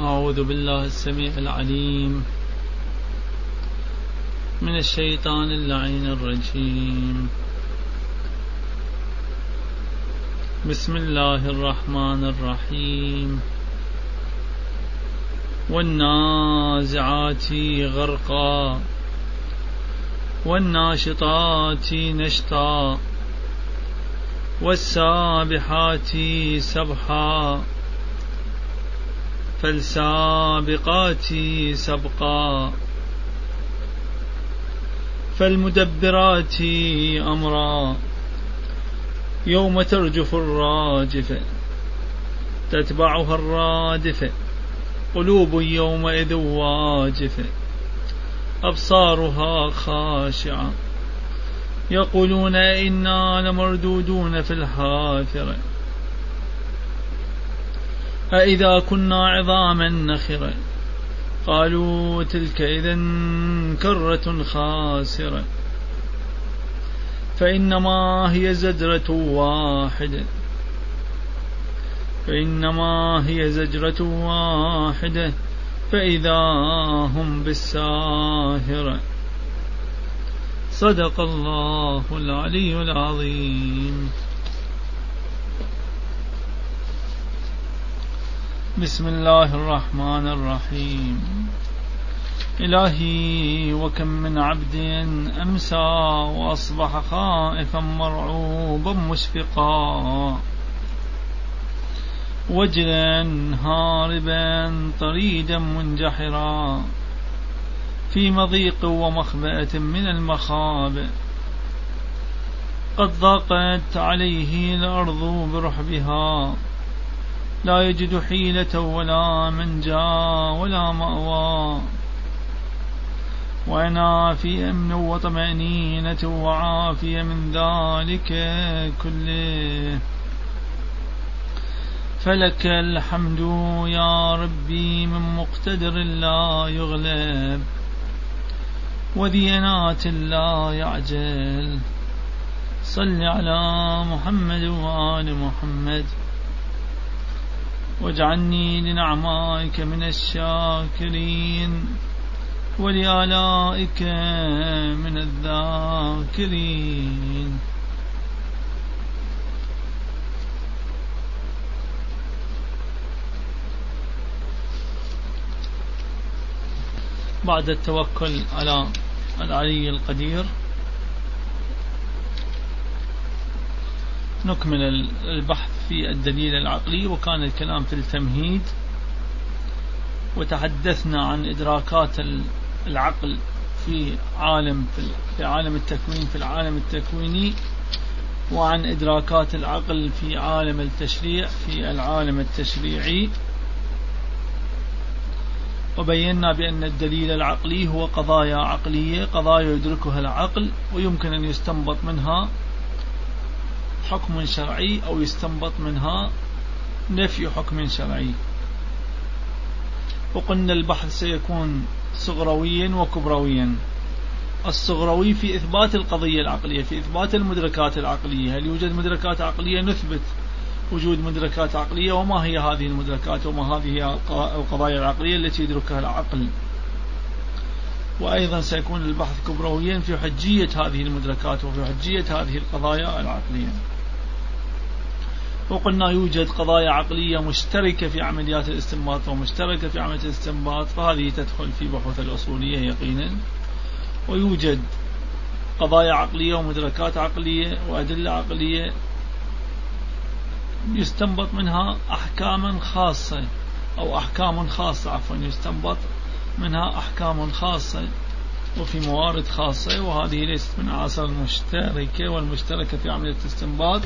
أعوذ بالله السميع العليم من الشيطان اللعين الرجيم. بسم الله الرحمن الرحيم. والنازعات غرقا والناشطات نشطا والسابحات سبحا فالسابقات سبقا فالمدبرات أمرا يوم ترجف الراجفة تتبعها الرادفة قلوب يومئذ واجفة أبصارها خاشعة يقولون إنا لمردودون في الحافرة أإذا كنا عظاما نخرة قالوا تلك إذن كرة خاسرة فإنما هي زجرة واحدة فإذا هم بالساهرة. صدق الله العلي العظيم. بسم الله الرحمن الرحيم. إلهي وكم من عبد أمسى وأصبح خائفا مرعوبا مشفقا وجلا هاربا طريدا منجحرا في مضيق ومخبأة من المخابئ قد ضاقت عليه الأرض برحبها لا يجد حيلة ولا منجا ولا مأوى وأنا في أمن وطمأنينة وعافية من ذلك كله. فلك الحمد يا ربي من مقتدر لا يغلب وذينات لا يعجل. صل على محمد وآل محمد واجعلني لنعمائك من الشاكرين ولآلائك من الذاكرين. بعد التوكل على العلي القدير نكمل البحث في الدليل العقلي. وكان الكلام في التمهيد وتحدثنا عن إدراكات العقل في عالم التكوين في العالم التكويني وعن إدراكات العقل في عالم التشريع في العالم التشريعي. وبينا بأن الدليل العقلي هو قضايا عقلية قضايا يدركها العقل ويمكن أن يستنبط منها حكم شرعي أو يستنبط منها نفي حكم شرعي. وقلنا البحث سيكون صغرويا وكبرويا. الصغروي في إثبات القضية العقلية في إثبات المدركات العقلية. هل يوجد مدركات عقلية؟ نثبت وجود مدركات عقلية وما هي هذه المدركات وما هذه القضايا العقلية التي يدركها العقل. وأيضا سيكون البحث كبرويا في حجية هذه المدركات وفي حجية هذه القضايا العقلية. وقلنا يوجد قضايا عقلية مشتركة في عمليات الاستنباط ومشتركة في عملية الاستنباط فهذه تدخل في بحوث الأصولية يقينا. ويوجد قضايا عقلية ومدركات عقلية وأدلة عقلية يستنبط منها أحكاما خاصة أو أحكام خاصة يستنبط منها أحكام خاصة وفي موارد خاصة وهذه ليست من عناصر المشتركة والمشتركة في عملية الاستنباط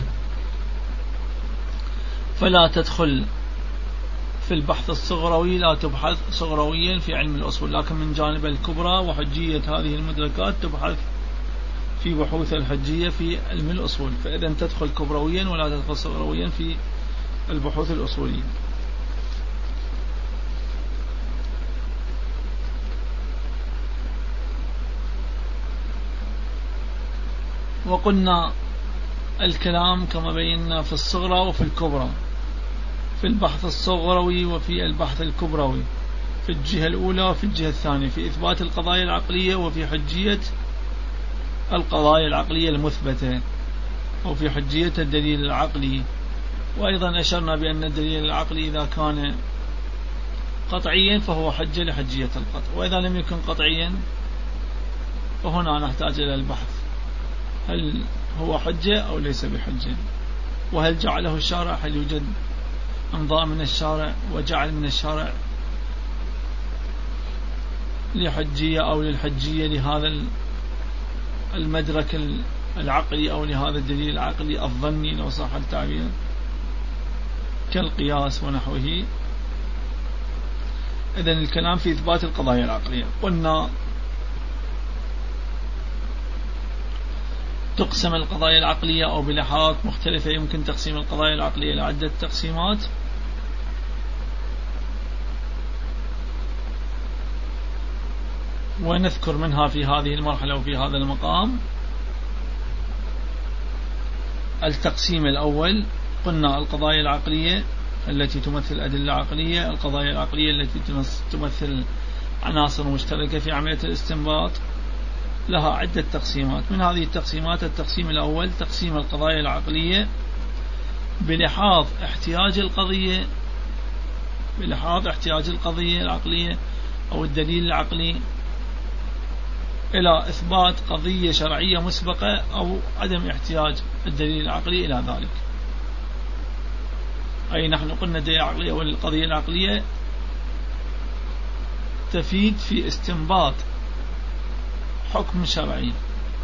فلا تدخل في البحث الصغروي لا تبحث صغرويا في علم الأصول. لكن من جانب الكبرى وحجية هذه المدركات تبحث في بحوث الحجية في علم الأصول. فإذا تدخل كبرويا ولا تدخل صغرويا في البحوث الأصولية. وقلنا الكلام كما بينا في الصغرى وفي الكبرى. في البحث الصغروي وفي البحث الكبروي، في الجهة الأولى وفي الجهة الثانية، في إثبات القضايا العقلية وفي حجية القضايا العقلية المثبتة، وفي حجية الدليل العقلي. وأيضا أشرنا بأن الدليل العقلي إذا كان قطعيا فهو حجة لحجية القطع، وإذا لم يكن قطعيا فهنا نحتاج إلى البحث هل هو حجة أو ليس بحجة، وهل جعله الشارع، هل يوجد أمضاء من الشارع وجعل من الشارع لحجية أو للحجية لهذا المدرك العقلي أو لهذا الدليل العقلي الظني لو صح التعبير كالقياس ونحوه. إذن الكلام في إثبات القضايا العقلية. قلنا تقسم القضايا العقلية أو بلحاظ مختلفة يمكن تقسيم القضايا العقلية إلى عدة تقسيمات، ونذكر منها في هذه المرحلة وفي هذا المقام. التقسيم الأول قلنا القضايا العقلية التي تمثل أدلة عقلية، القضايا العقلية التي تمثل عناصر مشتركة في عملية الاستنباط، لها عدة تقسيمات. من هذه التقسيمات التقسيم الأول تقسيم القضايا العقلية بلحاظ احتياج القضية العقلية أو الدليل العقلي إلى إثبات قضية شرعية مسبقة أو عدم احتياج الدليل العقلي إلى ذلك. أي نحن قلنا الدليل العقلي أو القضية العقلية تفيد في استنباط حكم شرعي،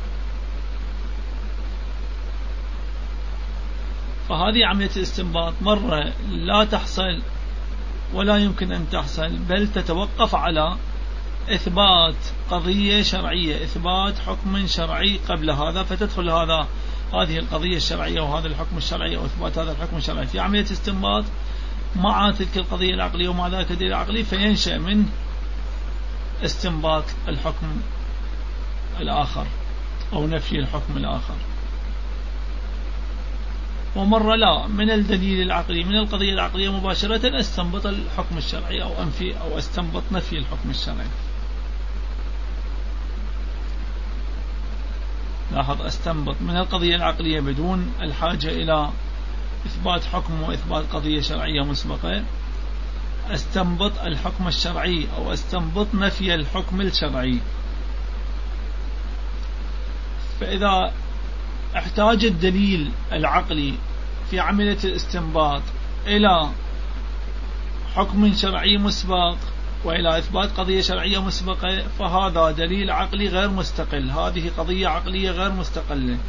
فهذه عملية الاستنباط مرة لا تحصل ولا يمكن أن تحصل، بل تتوقف على إثبات قضية شرعية، إثبات حكم شرعي قبل هذا، فتدخل هذه القضية الشرعية وهذا الحكم الشرعي أو إثبات هذا الحكم الشرعي في عملية استنباط مع تلك القضية العقلية ومع ذلك الدليل العقلي، فينشأ من استنباط الحكم الآخر أو نفي الحكم الآخر. ومرة لا، من الدليل العقلي من القضية العقلية مباشرة استنبط الحكم الشرعي أو أنفي أو استنبط نفي الحكم الشرعي. لاحظ، استنبط من القضية العقلية بدون الحاجة إلى إثبات حكم وإثبات قضية شرعية مسبقة، استنبط الحكم الشرعي أو استنبط نفي الحكم الشرعي. فإذا احتاج الدليل العقلي في عملية الاستنباط إلى حكم شرعي مسبق وإلى إثبات قضية شرعية مسبقة، فهذا دليل عقلي غير مستقل، هذه قضية عقلية غير مستقلة.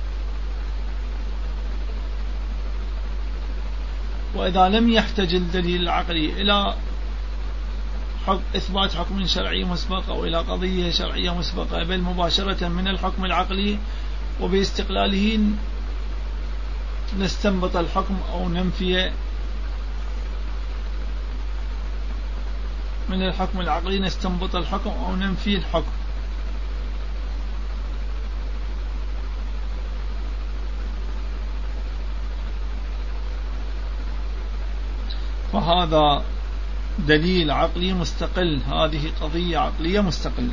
وإذا لم يحتج الدليل العقلي إلى إثبات حكم شرعي مسبق أو إلى قضية شرعية مسبقة، بل مباشرة من الحكم العقلي وباستقلاله نستنبط الحكم أو ننفي من الحكم العقلي نستنبط الحكم أو ننفي الحكم. فهذا دليل عقلي مستقل، هذه قضية عقلية مستقلة.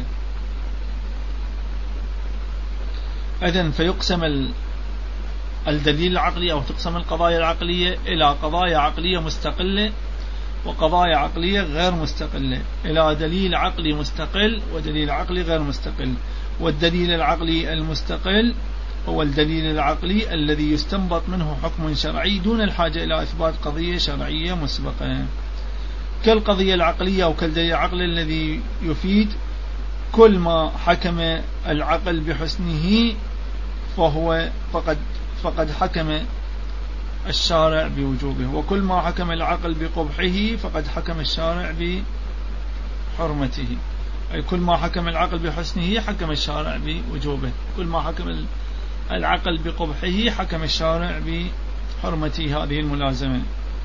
إذن فيقسم الدليل العقلي أو تقسم القضايا العقلية إلى قضايا عقلية مستقلة وقضايا عقلية غير مستقلة، إلى دليل عقلي مستقل ودليل عقلي غير مستقل. والدليل العقلي المستقل هو الدليل العقلي الذي يستنبط منه حكم شرعي دون الحاجة إلى إثبات قضية شرعية مسبقة، كالقضية العقلية أو كالدليل العقلي الذي يفيد كل ما حكم العقل بحسنه فهو فقد حكم الشارع بوجوبه، وكل ما حكم العقل بقبحه فقد حكم الشارع بحرمته. أي كل ما حكم العقل بحسنه حكم الشارع بوجوبه، كل ما حكم العقل بقبحه حكم الشارع بحرمته، هذه الملازمة.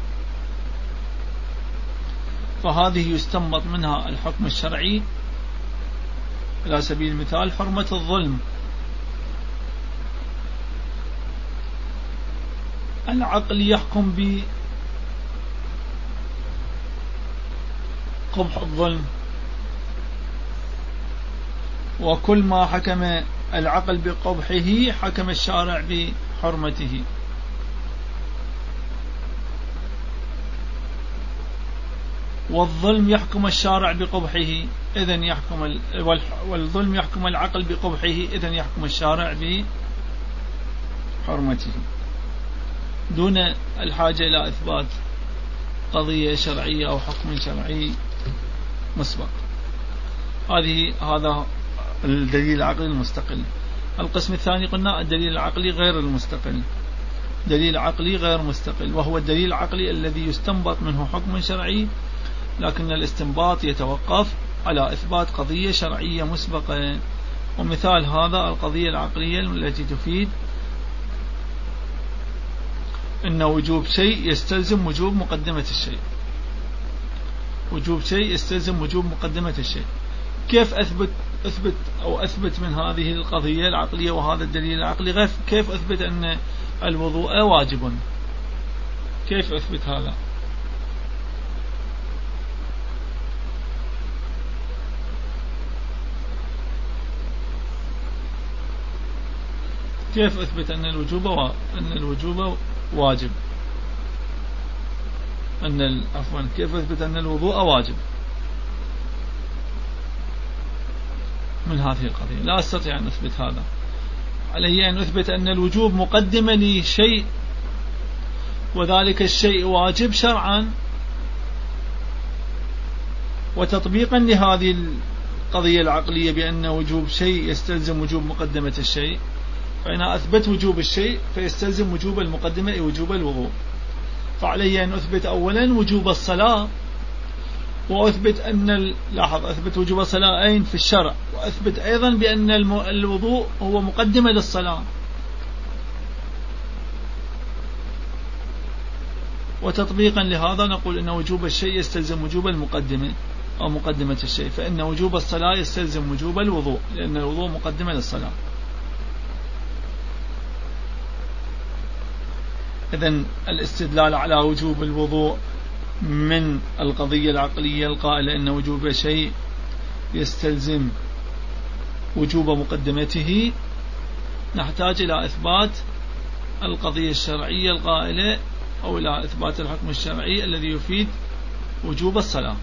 فهذه يستنبط منها الحكم الشرعي. على سبيل المثال حرمة الظلم، العقل يحكم قبح الظلم، وكل ما حكم العقل بقبحه حكم الشارع بحرمته. والظلم يحكم الشارع بقبحه إذن يحكم والظلم يحكم العقل بقبحه إذن يحكم الشارع بحرمته دون الحاجة إلى إثبات قضية شرعية أو حكم شرعي مسبق. هذا الدليل العقلي المستقل. القسم الثاني قلنا الدليل العقلي غير المستقل، دليل عقلي غير مستقل، وهو الدليل العقلي الذي يستنبط منه حكم شرعي، لكن الاستنباط يتوقف على إثبات قضية شرعية مسبقة. ومثال هذا القضية العقلية التي تفيد أن وجوب شيء يستلزم وجوب مقدمة الشيء. وجوب شيء يستلزم وجوب مقدمة الشيء. كيف أثبت من هذه القضية العقلية وهذا الدليل العقلي كيف أثبت أن الوضوء واجب؟ كيف أثبت هذا؟ كيف أثبت أن الوجوب واجب؟ كيف أثبت أن الوضوء واجب من هذه القضية؟ لا أستطيع أن أثبت هذا. علي أن أثبت أن الوجوب مقدمة لشيء وذلك الشيء واجب شرعا، وتطبيقا لهذه القضية العقلية بأن وجوب شيء يستلزم وجوب مقدمة الشيء، فإن أثبت وجوب الشيء فيستلزم وجوب المقدمة وجوب الوضوء. فعلي أن أثبت أولا وجوب الصلاة، وأثبت أثبت وجوب الصلاة أين في الشرع، وأثبت أيضا بأن الوضوء هو مقدمة للصلاة. وتطبيقا لهذا نقول أن وجوب الشيء يستلزم وجوب المقدمة أو مقدمة الشيء، فإن وجوب الصلاة يستلزم وجوب الوضوء لأن الوضوء مقدمة للصلاة. إذن الاستدلال على وجوب الوضوء من القضية العقلية القائلة أن وجوب شيء يستلزم وجوب مقدمته، نحتاج إلى إثبات القضية الشرعية القائلة أو إلى إثبات الحكم الشرعي الذي يفيد وجوب الصلاة.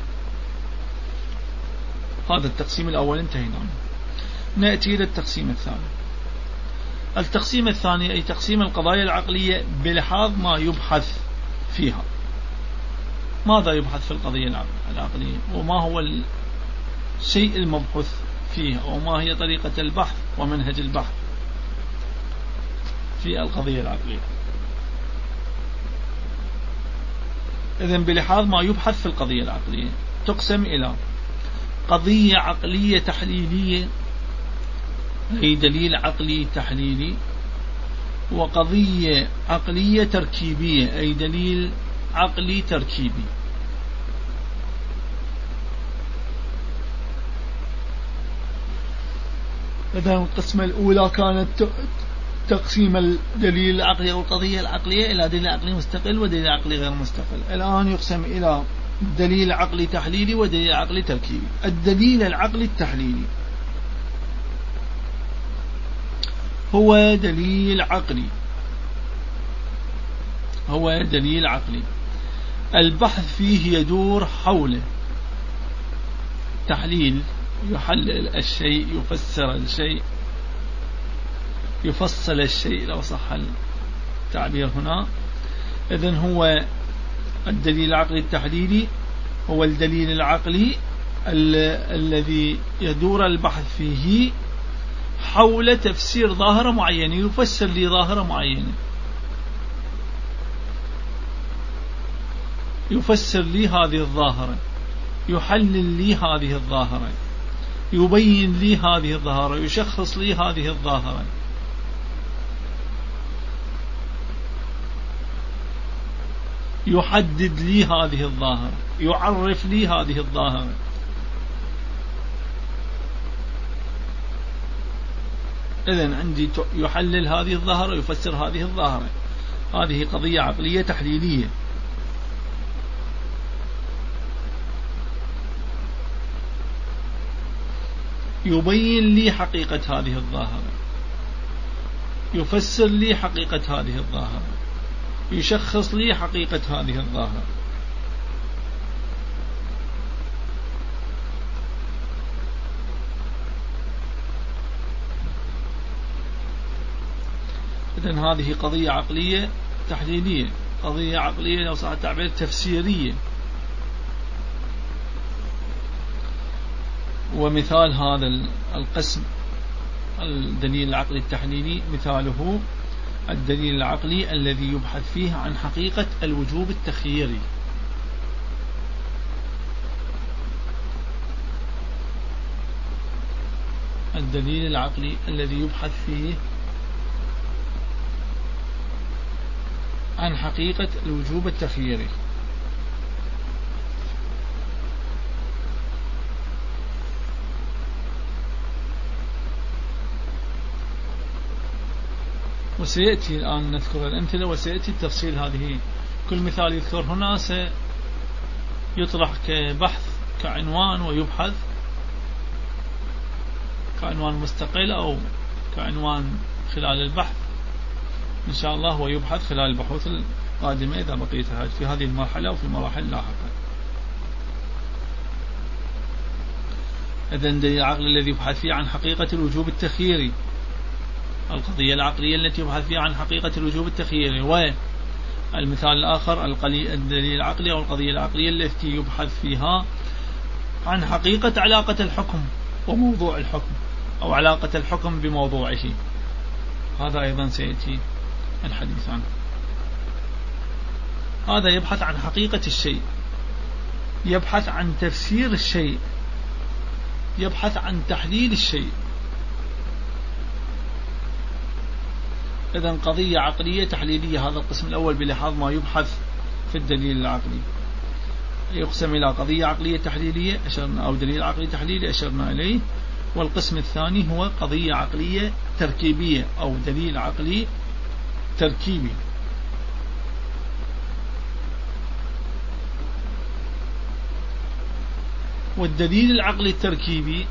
هذا التقسيم الأول انتهينا. نأتي إلى التقسيم الثاني. التقسيم الثاني أي تقسيم القضايا العقلية بلحاظ ما يبحث فيها. ماذا يبحث في القضية العقلية، وما هو الشيء المبحث فيه، وما هي طريقة البحث ومنهج البحث في القضية العقلية. إذن بلحاظ ما يبحث في القضية العقلية تقسم إلى قضية عقلية تحليلية أي دليل عقلي تحليلي، وقضية عقلية تركيبية أي دليل عقلي تركيبي. إذن القسمة الأولى كانت تقسيم الدليل العقلي أو القضية العقلية إلى دليل عقلي مستقل ودليل عقلي غير مستقل. الآن يقسم إلى دليل عقلي تحليلي ودليل عقلي تركيبي. الدليل العقلي التحليلي هو دليل عقلي البحث فيه يدور حول تحليل، يحلل الشيء، يفسر الشيء، يفصل الشيء لو صح التعبير هنا. إذن هو الدليل العقلي التحليلي هو الدليل العقلي الذي يدور البحث فيه حول تفسير ظاهرة معينة، يفسر لي ظاهرة معينة، يفسر لي هذه الظاهرة، يحلل لي هذه الظاهرة، يبين لي هذه الظاهرة، يشخص لي هذه الظاهرة. يحدد لي هذه الظاهرة، يعرف لي هذه الظاهرة. إذن عندي يحلل هذه الظاهرة، يفسر هذه الظاهرة. هذه قضية عقلية تحليلية. يبين لي حقيقة هذه الظاهرة، يفسر لي حقيقة هذه الظاهرة، يشخص لي حقيقة هذه الظاهرة. إذن هذه قضية عقلية تحليلية، قضية عقلية لو صح التعبير تفسيرية. ومثال هذا القسم الدليل العقلي التحليلي مثاله الدليل العقلي الذي يبحث فيه عن حقيقة الوجوب التخييري. الدليل العقلي الذي يبحث فيه عن حقيقة الوجوب التخييري. وسيأتي الآن نذكر الأمثلة وسيأتي التفصيل. هذه كل مثال يذكر هنا سيطرح كبحث كعنوان ويبحث كعنوان مستقل أو كعنوان خلال البحث إن شاء الله، ويبحث خلال البحوث القادمة إذا بقيت في هذه المرحلة وفي مراحل لاحقة. إذن الدليل العقلي الذي يبحث فيه عن حقيقة الوجوب التخييري، القضية العقلية التي يبحث فيها عن حقيقة الوجوب التخييري. والمثال الآخر الدليل العقلي أو القضية العقلية التي يبحث فيها عن حقيقة علاقة الحكم وموضوع الحكم أو علاقة الحكم بموضوعه. هذا أيضا سيأتي الحديث عنه. هذا يبحث عن حقيقة الشيء، يبحث عن تفسير الشيء، يبحث عن تحليل الشيء. إذن قضية عقلية تحليلية. هذا القسم الأول بلحاظ ما يبحث في الدليل العقلي يقسم إلى قضية عقلية تحليلية أشرنا أو دليل عقلي تحليلي أشرنا إليه، والقسم الثاني هو قضية عقلية تركيبية أو دليل عقلي تركيبي. والدليل العقلي التركيبي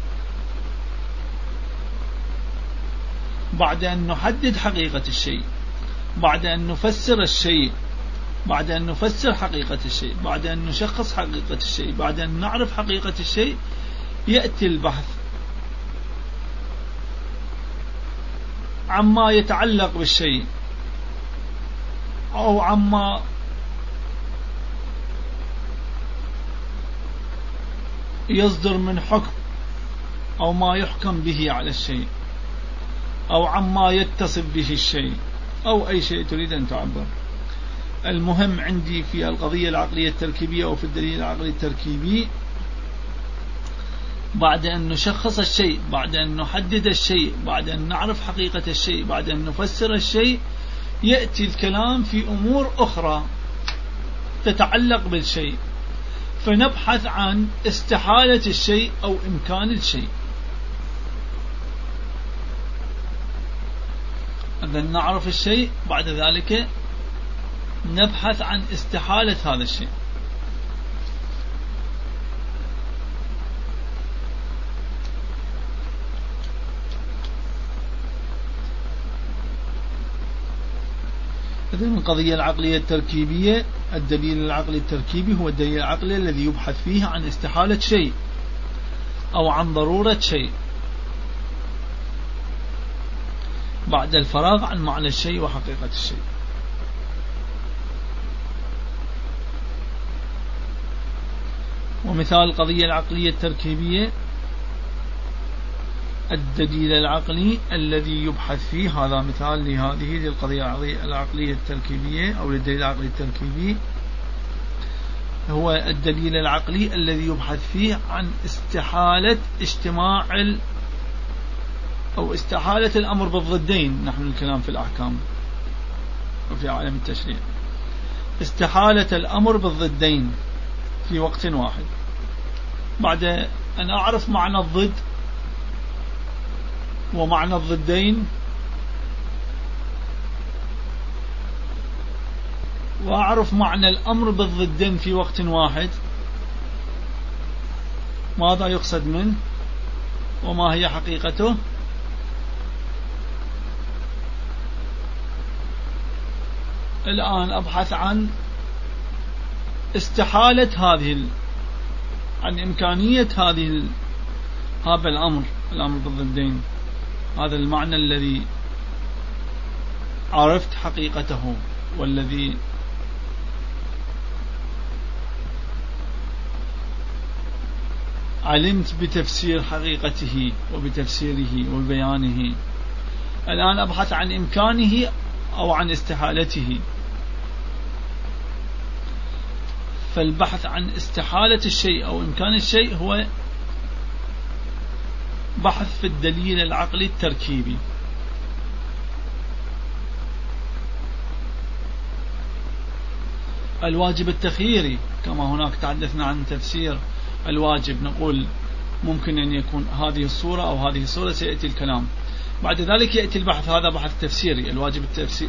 بعد أن نحدد حقيقة الشيء، بعد أن نفسر الشيء، بعد أن نفسر حقيقة الشيء، بعد أن نشخص حقيقة الشيء، بعد أن نعرف حقيقة الشيء، يأتي البحث عما يتعلق بالشيء أو عما يصدر من حكم أو ما يحكم به على الشيء أو عما يتصف به الشيء أو أي شيء تريد أن تعبر. المهم عندي في القضية العقلية التركيبية أو في الدليل العقلي التركيبي بعد أن نشخص الشيء، بعد أن نحدد الشيء، بعد أن نعرف حقيقة الشيء، بعد أن نفسر الشيء، يأتي الكلام في أمور أخرى تتعلق بالشيء، فنبحث عن استحالة الشيء أو إمكان الشيء. إذا نعرف الشيء بعد ذلك نبحث عن استحالة هذا الشيء. إذن القضية العقلية التركيبية الدليل العقلي التركيبي هو الدليل العقلي الذي يبحث فيه عن استحالة شيء أو عن ضرورة شيء بعد الفراغ عن معنى الشيء وحقيقة الشيء. ومثال القضية العقلية التركيبية الدليل العقلي الذي يبحث فيه، هذا مثال لهذه للقضية العقلية التركيبية أو للدليل العقلي التركيبي، هو الدليل العقلي الذي يبحث فيه عن استحالة اجتماع أو استحالة الأمر بالضدين. نحن الكلام في الأحكام وفي عالم التشريع، استحالة الأمر بالضدين في وقت واحد. بعد أن أعرف معنى الضد ومعنى الضدين وأعرف معنى الأمر بالضدين في وقت واحد، ماذا يقصد منه؟ وما هي حقيقته؟ الآن أبحث عن استحالة عن إمكانية هذا الأمر بالضدين، هذا المعنى الذي عرفت حقيقته والذي علمت بتفسير حقيقته وبتفسيره وبيانه. الآن أبحث عن إمكانه أو عن استحالته. فالبحث عن استحالة الشيء أو إمكان الشيء هو بحث في الدليل العقلي التركيبي. الواجب التخييري، كما هناك تحدثنا عن تفسير الواجب، نقول ممكن أن يكون هذه الصورة أو هذه الصورة، سيأتي الكلام بعد ذلك. يأتي البحث، هذا بحث تفسيري. الواجب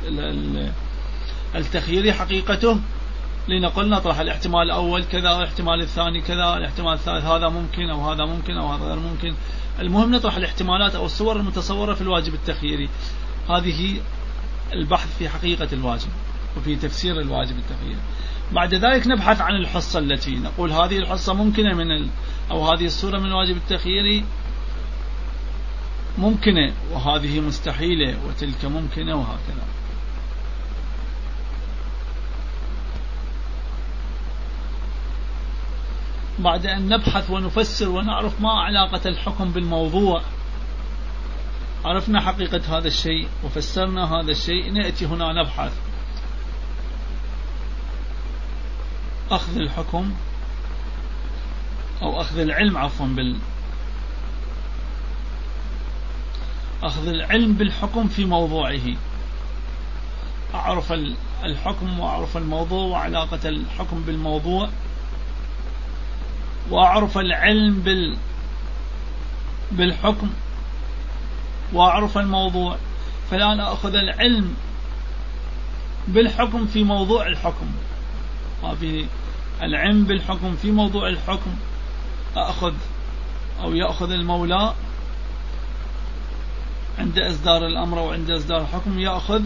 التخييري حقيقته لنقول نطرح الاحتمال الأول كذا والاحتمال الثاني كذا، الاحتمال الثالث هذا ممكن أو هذا ممكن أو هذا غير ممكن. المهم نطرح الاحتمالات أو الصور المتصورة في الواجب التخييري. هذه البحث في حقيقة الواجب وفي تفسير الواجب التخييري. بعد ذلك نبحث عن الحصة التي نقول هذه الحصة ممكنة أو هذه الصورة من الواجب التخييري ممكنة وهذه مستحيلة وتلك ممكنة وهكذا. بعد أن نبحث ونفسر ونعرف ما علاقة الحكم بالموضوع، عرفنا حقيقة هذا الشيء وفسرنا هذا الشيء، نأتي هنا نبحث أخذ الحكم أو أخذ العلم أخذ العلم بالحكم في موضوعه. أعرف الحكم وأعرف الموضوع وعلاقة الحكم بالموضوع، وأعرف العلم بالحكم وأعرف الموضوع. فالآن أخذ العلم بالحكم في موضوع الحكم، وفي العلم بالحكم في موضوع الحكم يأخذ المولى عند إصدار الأمر وعند إصدار الحكم، يأخذ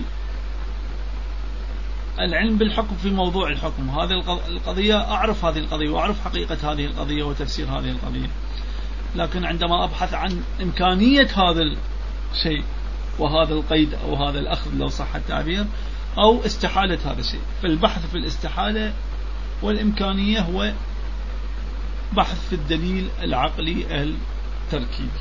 العلم بالحكم في موضوع الحكم. هذه القضية أعرف هذه القضية وأعرف حقيقة هذه القضية وتفسير هذه القضية. لكن عندما أبحث عن إمكانية هذا الشيء وهذا القيد أو هذا الأخذ لو صح التعبير أو استحالة هذا الشيء، فالبحث في الاستحالة والإمكانية هو بحث في الدليل العقلي التركيبي.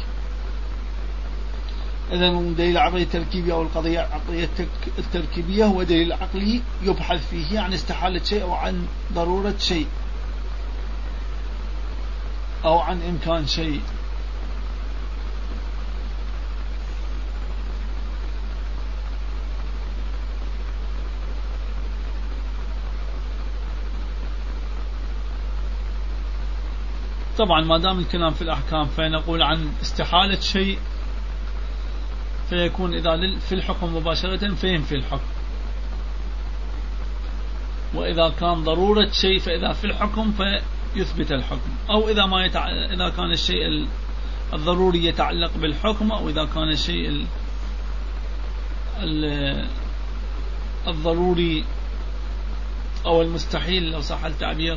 إذن الدليل العقلي التركيبي أو القضية العقلية التركيبية هو دليل عقلي يبحث فيه عن استحالة شيء أو عن ضرورة شيء أو عن إمكان شيء. طبعا ما دام الكلام في الأحكام فنقول عن استحالة شيء فيكون إذا في الحكم مباشرة فينفي الحكم، وإذا كان ضرورة شيء فإذا في الحكم فيثبت الحكم، أو إذا كان الشيء الضروري يتعلق بالحكم، أو إذا كان الشيء الضروري أو المستحيل لو صح التعبير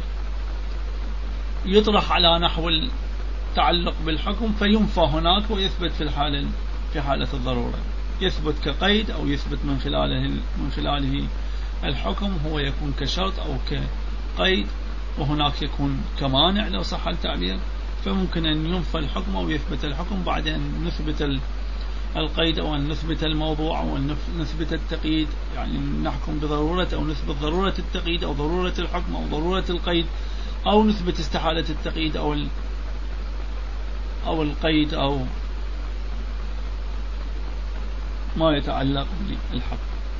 يطرح على نحو التعلق بالحكم فينفى هناك ويثبت في حالة الضرورة، يثبت كقيد أو يثبت من خلاله الحكم، هو يكون كشرط أو كقيد، وهناك يكون كمانع لو صح التعبير. فممكن أن ينفى الحكم أو يثبت الحكم بعد أن نثبت القيد أو أن نثبت الموضوع أو أن نثبت التقييد، يعني نحكم بضرورة أو نثبت ضرورة التقييد أو ضرورة الحكم أو ضرورة القيد، أو نثبت استحالة التقييد أو القيد أو ما يتعلق بالحق.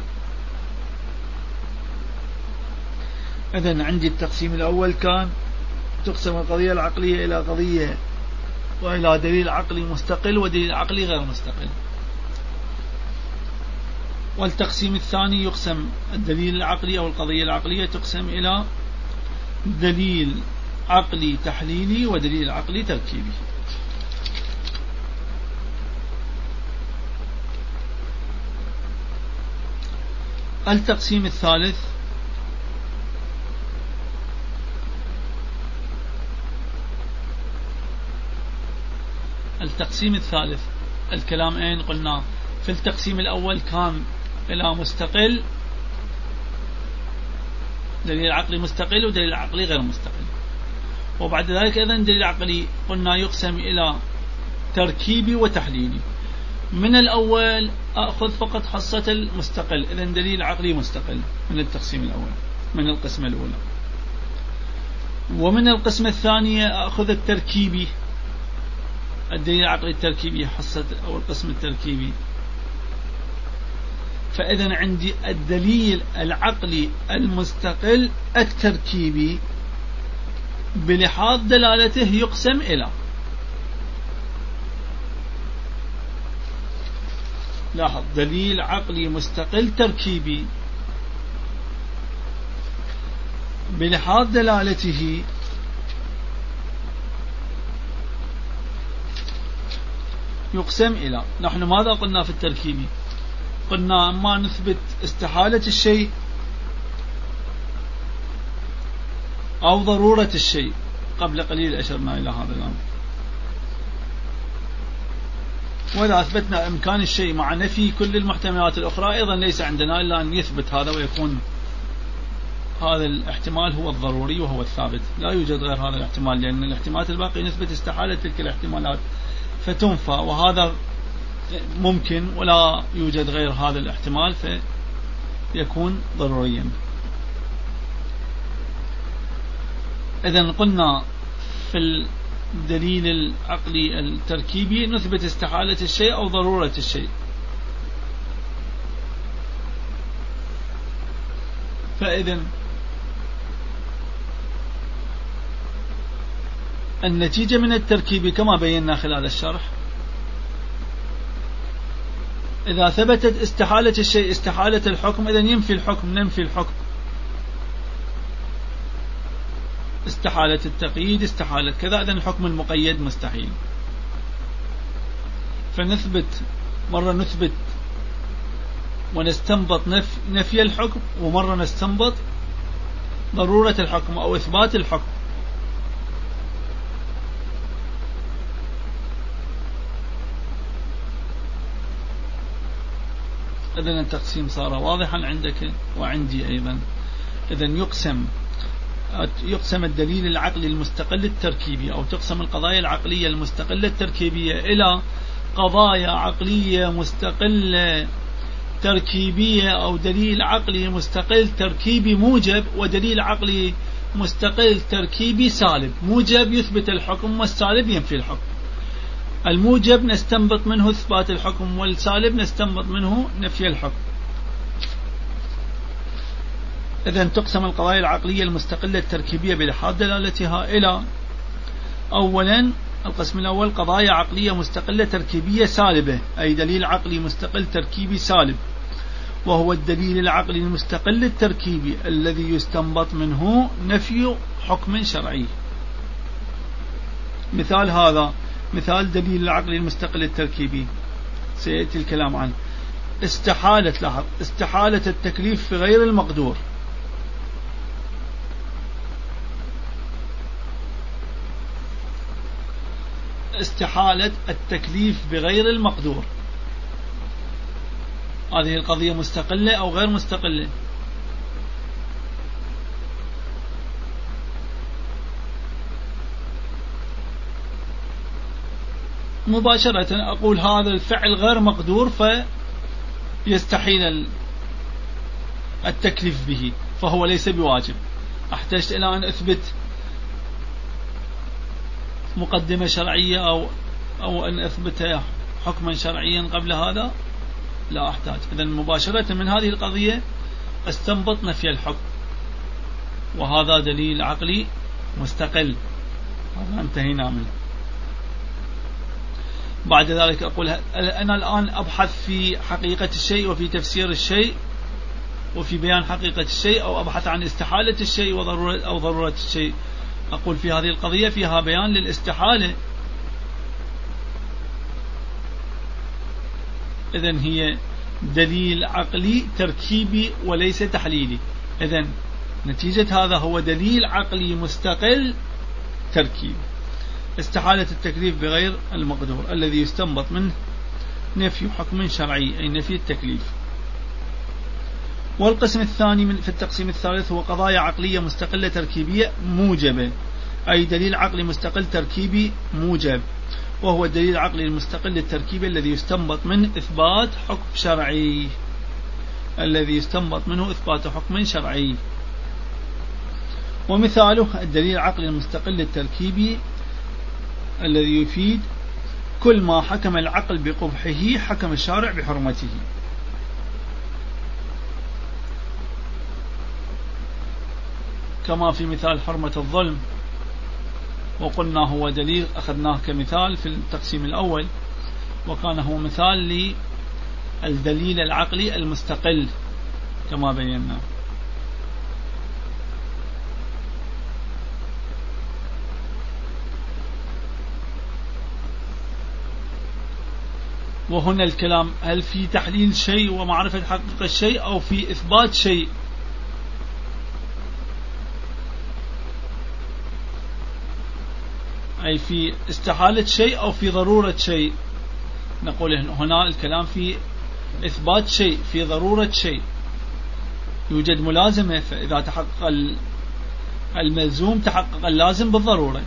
إذن عندي التقسيم الأول كان تقسم القضية العقلية إلى قضية وإلى دليل عقلي مستقل ودليل عقلي غير مستقل. والتقسيم الثاني يقسم الدليل العقلي أو القضية العقلية تقسم إلى دليل عقلي تحليلي ودليل عقلي تركيبي. التقسيم الثالث الكلام أين قلنا في التقسيم الأول كان إلى مستقل، دليل عقلي مستقل ودليل عقلي غير مستقل. وبعد ذلك أيضا دليل عقلي قلنا يقسم إلى تركيبي وتحليلي. من الأول أخذ فقط حصة المستقل، إذن دليل عقلي مستقل من التقسيم الأول، من القسمة الأولى. ومن القسمة الثانية أخذ التركيبي، الدليل العقلي التركيبي حصة أو القسم التركيبي. فإذن عندي الدليل العقلي المستقل التركيبي بلحاظ دلالته يقسم إلى، لاحظ، دليل عقلي مستقل تركيبي بلحاظ دلالته يقسم إلى. نحن ماذا قلنا في التركيبي؟ قلنا أما نثبت استحالة الشيء أو ضرورة الشيء، قبل قليل أشرنا إلى هذا الأمر. وإذا أثبتنا إمكان الشيء مع نفي كل المحتملات الأخرى أيضا ليس عندنا إلا أن يثبت هذا ويكون هذا الاحتمال هو الضروري وهو الثابت، لا يوجد غير هذا الاحتمال، لأن الاحتمالات الباقية نثبت استحالة تلك الاحتمالات فتنفى، وهذا ممكن ولا يوجد غير هذا الاحتمال فيكون ضروريا. إذن قلنا في الدليل العقلي التركيبي نثبت استحالة الشيء أو ضرورة الشيء. فإذن النتيجة من التركيب كما بينا خلال الشرح، إذا ثبتت استحالة الشيء استحالة الحكم، إذن ينفي الحكم، ننفي الحكم. استحالة التقييد استحالة كذا، إذن الحكم المقيد مستحيل. فنثبت، مرة نثبت ونستنبط نفي الحكم، ومرة نستنبط ضرورة الحكم أو إثبات الحكم. إذن التقسيم صار واضحا عندك وعندي أيضا. إذن يقسم الدليل العقلي المستقل التركيبي، أو تقسم القضايا العقلية المستقلة التركيبية إلى قضايا عقلية مستقلة تركيبية، أو دليل عقلي مستقل تركيبي موجب، ودليل عقلي مستقل تركيبي سالب. موجب يثبت الحكم والسالب ينفي الحكم. الموجب نستنبط منه إثبات الحكم، والسالب نستنبط منه نفي الحكم. إذن تقسم القضايا العقلية المستقلة التركيبية بلحاظ دلالتها إلى: أولا القسم الأول قضايا عقلية مستقلة تركيبية سالبة، أي دليل عقلي مستقل تركيبي سالب، وهو الدليل العقلي المستقل التركيبي الذي يستنبط منه نفي حكم شرعي. مثال هذا، مثال دليل العقلي المستقل التركيبي سيأتي الكلام عنه: استحالة التكليف في غير المقدور. استحالة التكليف بغير المقدور، هذه القضية مستقلة أو غير مستقلة؟ مباشرة أقول هذا الفعل غير مقدور فيستحيل التكليف به، فهو ليس بواجب. احتجت إلى أن أثبت مقدمة شرعية أو أن أثبت حكما شرعيا قبل هذا؟ لا أحتاج. إذن مباشرة من هذه القضية استنبط نفي الحكم، وهذا دليل عقلي مستقل، هذا انتهينا منه. بعد ذلك أقول أنا الآن أبحث في حقيقة الشيء وفي تفسير الشيء وفي بيان حقيقة الشيء، أو أبحث عن استحالة الشيء أو ضرورة الشيء. أقول في هذه القضية فيها بيان للاستحالة، إذن هي دليل عقلي تركيبي وليس تحليلي. إذن نتيجة هذا هو دليل عقلي مستقل تركيبي. استحالة التكليف بغير المقدور الذي يستنبط منه نفي حكم شرعي أي نفي التكليف. والقسم الثاني في التقسيم الثالث هو قضايا عقلية مستقلة تركيبية موجبة أي دليل عقلي مستقل تركيبي موجب، وهو الدليل العقلي المستقل التركيبي الذي يستنبط منه إثبات حكم شرعي، الذي يستنبط منه إثبات حكم شرعي. ومثاله الدليل العقلي المستقل التركيبي الذي يفيد كل ما حكم العقل بقبحه حكم الشارع بحرمته. كما في مثال حرمة الظلم، وقلنا هو دليل أخذناه كمثال في التقسيم الأول، وكان هو مثال للدليل العقلي المستقل كما بينا. وهنا الكلام هل في تحليل شيء ومعرفة حقيقة الشيء أو في إثبات شيء؟ أي في استحالة شيء أو في ضرورة شيء. نقول هنا الكلام في إثبات شيء، في ضرورة شيء، يوجد ملازمة، فإذا تحقق الملزوم تحقق اللازم بالضرورة.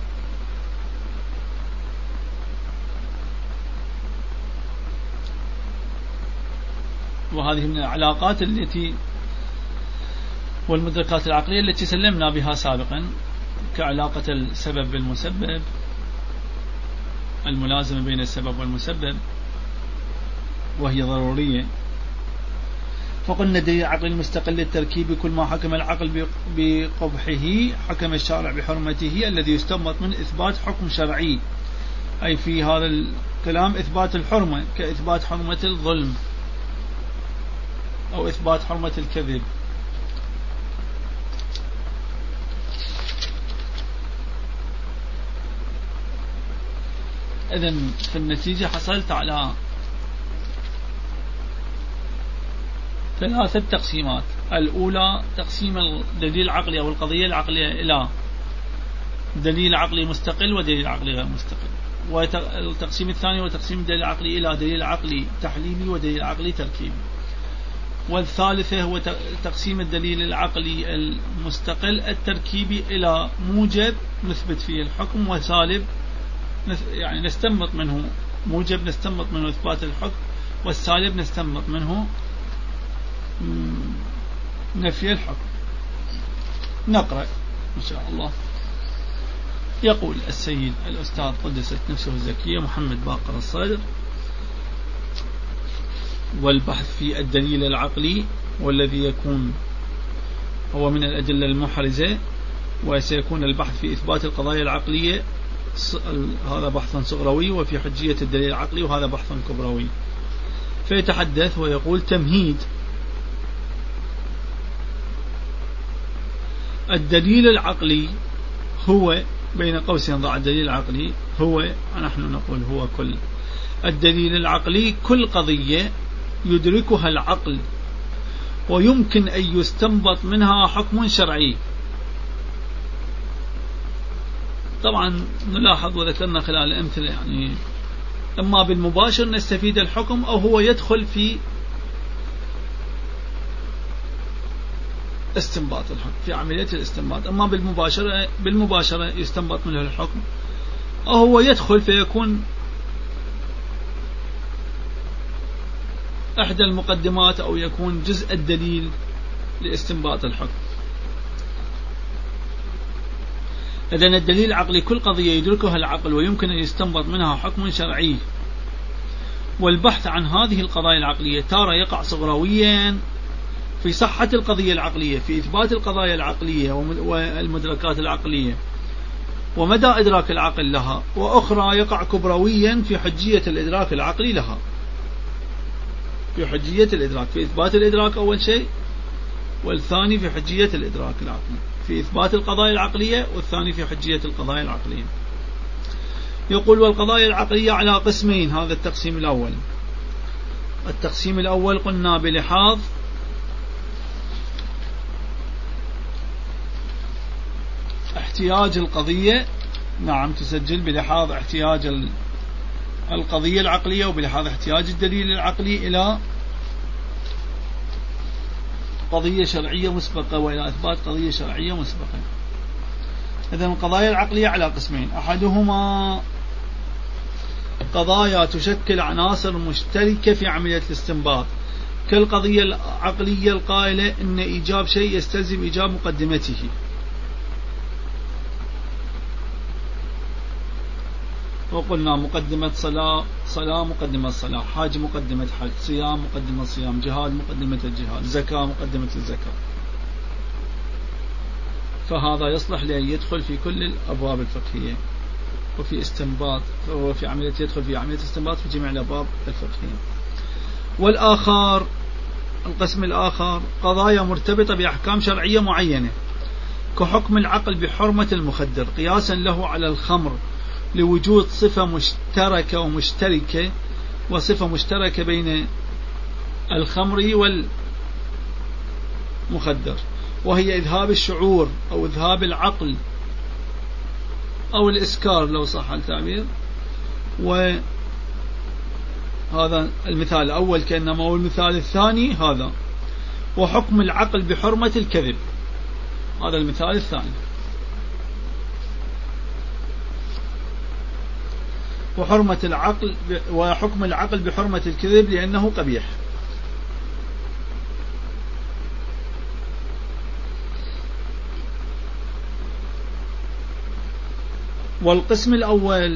وهذه من العلاقات التي والمدركات العقلية التي سلمنا بها سابقا، كعلاقة السبب بالمسبب، الملازمة بين السبب والمسبب، وهي ضرورية. فقلنا الدليل العقلي المستقل التركيبي كل ما حكم العقل بقبحه حكم الشارع بحرمته الذي يستنبط من إثبات حكم شرعي، أي في هذا الكلام إثبات الحرمة كإثبات حرمة الظلم أو إثبات حرمة الكذب. إذن في النتيجة حصلت على 3 تقسيمات. الأولى تقسيم الدليل العقلي أو القضية العقلية إلى دليل عقلي مستقل ودليل عقلي غير مستقل. والتقسيم الثاني هو تقسيم الدليل العقلي إلى دليل عقلي تحليلي ودليل عقلي تركيبي. والثالثة هو تقسيم الدليل العقلي المستقل التركيبي إلى موجب نثبت فيه الحكم، وسالب يعني نستنبط منه موجب نستنبط منه إثبات الحكم، والسالب نستنبط منه نفي الحكم. نقرأ إن شاء الله. يقول السيد الأستاذ قدست نفسه الزكية محمد باقر الصدر: والبحث في الدليل العقلي والذي يكون هو من الأدلة المحرزة، وسيكون البحث في إثبات القضايا العقلية هذا بحث صغروي، وفي حجية الدليل العقلي وهذا بحث كبروي. فيتحدث ويقول: تمهيد. الدليل العقلي هو بين قوسين ضع الدليل العقلي هو، نحن نقول هو كل الدليل العقلي كل قضية يدركها العقل ويمكن أن يستنبط منها حكم شرعي. طبعا نلاحظ وذكرنا خلال الأمثلة يعني إما بالمباشر نستفيد الحكم أو هو يدخل في استنباط الحكم في عملية الاستنباط. أما بالمباشرة يستنبط منه الحكم، أو هو يدخل فيكون إحدى المقدمات أو يكون جزء الدليل لاستنباط الحكم. إذن الدليل العقلي كل قضية يدركها العقل ويمكن أن يستنبط منها حكم شرعي. والبحث عن هذه القضايا العقلية تارة يقع صغرويا في صحة القضية العقلية، في إثبات القضايا العقلية والمدركات العقلية ومدى إدراك العقل لها، وأخرى يقع كبرويا في حجية الإدراك العقلي لها، في حجية الإدراك، في إثبات الإدراك أول شيء، والثاني في حجية الإدراك العقلي، في إثبات القضايا العقلية، والثاني في حجية القضايا العقلية. يقول: والقضايا العقلية على قسمين، هذا التقسيم الأول. التقسيم الأول قلنا بلحاظ احتياج القضية، نعم تسجل بلحاظ احتياج القضية العقلية وبلحاظ احتياج الدليل العقلي إلى قضية شرعية مسبقة وإلى إثبات قضية شرعية مسبقة. إذن القضايا العقلية على قسمين: أحدهما قضايا تشكل عناصر مشتركة في عملية الاستنباط، كالقضية العقلية القائلة إن إيجاب شيء يستلزم إيجاب مقدمته، وقلنا مقدمة صلاة مقدمة صلاة، حج مقدمة حج، صيام مقدمة صيام، جهاد مقدمة الجهاد، زكاة مقدمة الزكاة. فهذا يصلح لأن يدخل في كل الأبواب الفقهية وفي استنباط، وفي عملية يدخل في عملية استنباط في جميع الأبواب الفقهية. والآخر القسم الآخر قضايا مرتبطة بأحكام شرعية معينة، كحكم العقل بحرمة المخدر قياسا له على الخمر لوجود صفة مشتركة ومشتركة، وصفة مشتركة بين الخمر والمخدر، وهي إذهاب الشعور أو إذهاب العقل أو الإسكار لو صح التعبير. وهذا المثال الأول كأنما هو المثال الثاني هذا. وحكم العقل بحرمة الكذب، هذا المثال الثاني. وحكم العقل بحرمة الكذب لأنه قبيح. والقسم الأول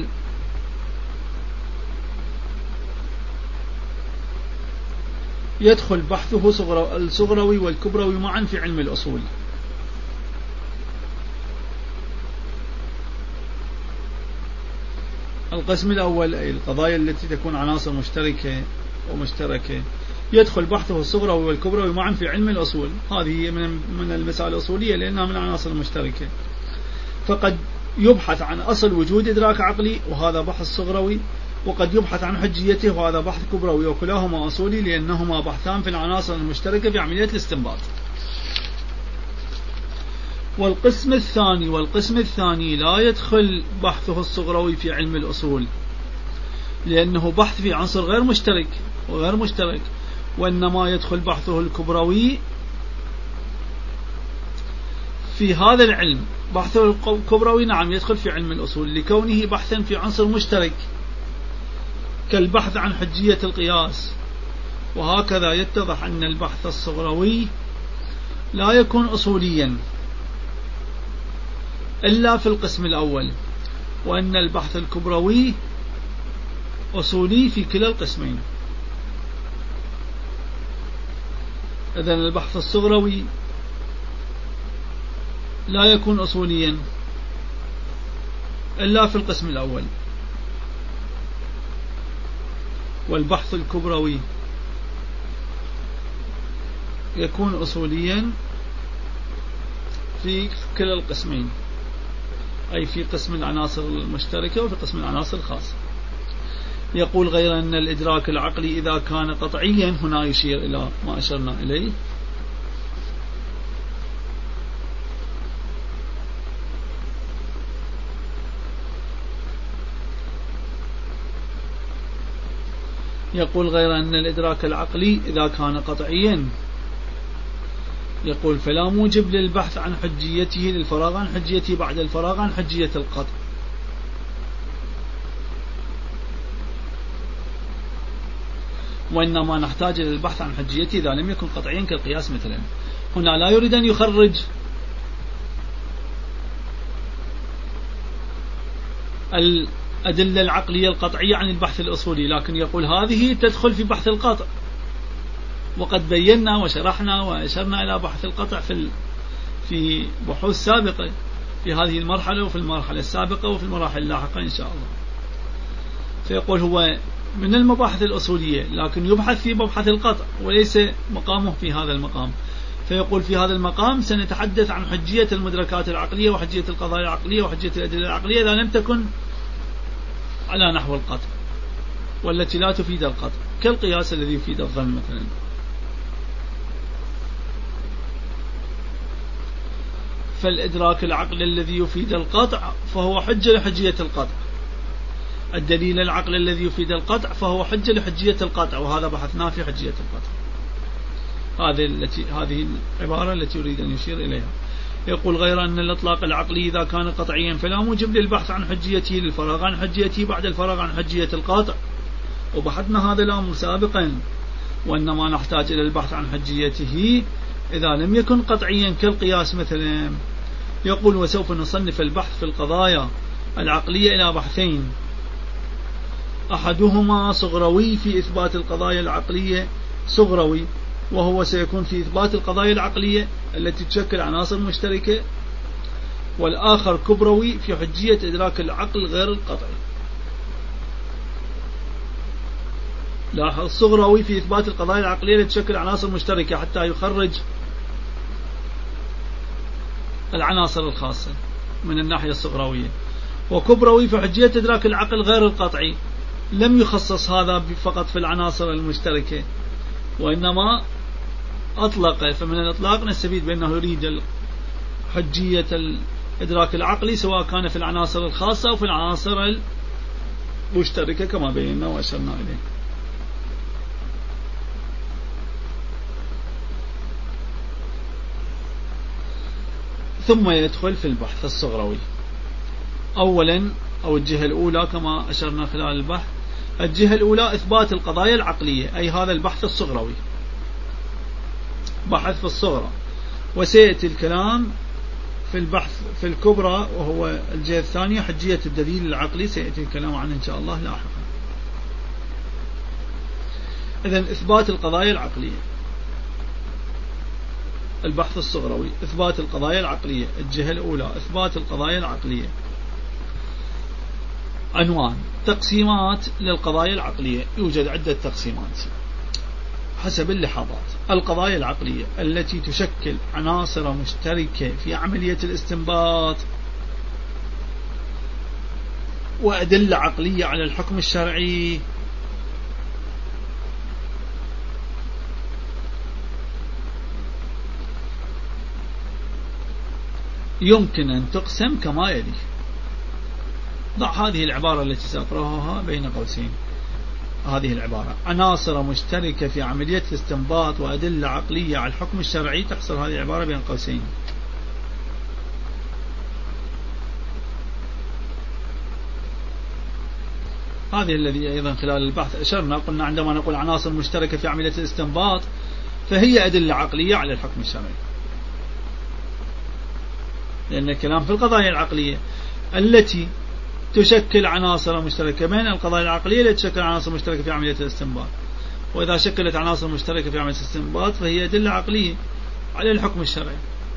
يدخل بحثه الصغروي والكبروي معا في علم الأصول. القسم الأول أي القضايا التي تكون عناصر مشتركة ومشتركة يدخل بحثه الصغروي والكبروي معا في علم الأصول. هذه من المسائل الأصولية لأنها من العناصر المشتركة. فقد يبحث عن أصل وجود إدراك عقلي وهذا بحث صغروي، وقد يبحث عن حجيته وهذا بحث كبروي، وكلاهما أصولي لأنهما بحثان في العناصر المشتركة في عملية الاستنباط. والقسم الثاني لا يدخل بحثه الصغروي في علم الأصول لأنه بحث في عنصر غير مشترك، وإنما يدخل بحثه الكبروي في هذا العلم. بحثه الكبروي نعم يدخل في علم الأصول لكونه بحثا في عنصر مشترك كالبحث عن حجية القياس. وهكذا يتضح أن البحث الصغروي لا يكون أصوليا إلا في القسم الأول، وأن البحث الكبروي أصولي في كلا القسمين. إذن البحث الصغروي لا يكون أصوليا إلا في القسم الأول، والبحث الكبروي يكون أصوليا في كلا القسمين، أي في قسم العناصر المشتركة وفي قسم العناصر الخاصة. يقول غير أن الإدراك العقلي إذا كان قطعيا، هنا يشير إلى ما أشرنا إليه، يقول غير أن الإدراك العقلي إذا كان قطعيا، يقول فلا موجب للبحث عن حجيته للفراغ عن حجيته بعد الفراغ عن حجية القطع. وإنما نحتاج للبحث عن حجيته إذا لم يكن قطعيا كالقياس مثلا. هنا لا يريد أن يخرج الأدلة العقلية القطعية عن البحث الأصولي، لكن يقول هذه تدخل في بحث القطع، وقد بينا وشرحنا وأشرنا إلى بحث القطع في بحوث سابقة في هذه المرحلة وفي المرحلة السابقة وفي المراحل اللاحقة إن شاء الله. فيقول هو من المباحث الأصولية لكن يبحث في مبحث القطع وليس مقامه في هذا المقام. فيقول في هذا المقام سنتحدث عن حجية المدركات العقلية وحجية القضايا العقلية وحجية الأدلة العقلية إذا لم تكن على نحو القطع والتي لا تفيد القطع. كالقياس الذي يفيد الظن مثلا. فالإدراك العقل الذي يفيد القطع فهو حجة لحجية القطع، الدليل العقل الذي يفيد القطع فهو حجة لحجية القطع، وهذا بحثناه في حجية القطع. هذه العبارة التي يريد أن يشير إليها. يقول غير أن الإطلاق العقلي إذا كان قطعيا فلا موجب للبحث عن حجيته للفراغ عن حجيته بعد الفراغ عن حجية القاطع، وبحثنا هذا الأمر سابقا، وإنما نحتاج إلى البحث عن حجيته إذا لم يكن قطعيا كالقياس مثلا. يقول وسوف نصنف البحث في القضايا العقلية إلى بحثين، أحدهما صغروي في إثبات القضايا العقلية، صغروي وهو سيكون في إثبات القضايا العقلية التي تشكل عناصر مشتركة، والآخر كبروي في حجية إدراك العقل غير القطعي. لاحظ، صغروي في إثبات القضايا العقلية التي تشكل عناصر مشتركة حتى يخرج العناصر الخاصة من الناحية الصغروية، وكبروي في حجية إدراك العقل غير القطعي، لم يخصص هذا فقط في العناصر المشتركة وإنما أطلق. فمن الإطلاق نستفيد بأنه يريد حجية الإدراك العقلي سواء كان في العناصر الخاصة أو في العناصر المشتركة كما بينا وأشرنا إليه. ثم يدخل في البحث الصغروي. أولا أو الجهة الأولى كما أشرنا خلال البحث، الجهة الأولى إثبات القضايا العقلية، أي هذا البحث الصغروي، بحث في الصغرى. وسيأتي الكلام في البحث في الكبرى وهو الجهة الثانية حجية الدليل العقلي، سيأتي الكلام عنه إن شاء الله لاحقا. إذن إثبات القضايا العقلية، البحث الصغروي، إثبات القضايا العقلية، الجهة الأولى إثبات القضايا العقلية. عنوان: تقسيمات للقضايا العقلية. يوجد عدة تقسيمات حسب اللحظات. القضايا العقلية التي تشكل عناصر مشتركة في عملية الاستنباط وأدلة عقلية على الحكم الشرعي. يمكن أن تقسم كما يلي. ضع هذه العبارة التي سأقرأها بين قوسين، هذه العبارة: عناصر مشتركة في عملية الاستنباط وأدلة عقلية على الحكم الشرعي. تحصل هذه العبارة بين قوسين. هذه الذي أيضا خلال البحث أشرنا، قلنا عندما نقول عناصر مشتركة في عملية الاستنباط فهي أدلة عقلية على الحكم الشرعي، لأن الكلام في القضايا العقلية التي تشكل عناصر مشتركة بين القضايا العقلية التي تشكل عناصر مشتركة في عملية الاستنباط، وإذا شكلت عناصر مشتركة في عملية الاستنباط فهي أدلة عقلية على الحكم الشرعي.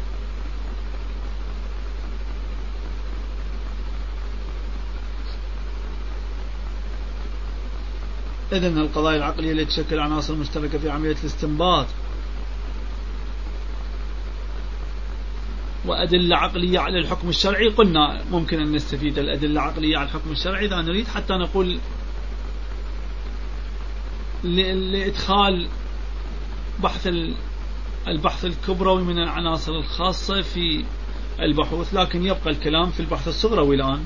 إذن القضايا العقلية التي تشكل عناصر مشتركة في عملية الاستنباط وأدلة عقلية على الحكم الشرعي، قلنا ممكن أن نستفيد الأدلة العقلية على الحكم الشرعي إذا نريد حتى نقول لإدخال البحث الكبروي من العناصر الخاصة في البحوث، لكن يبقى الكلام في البحث الصغروي الآن.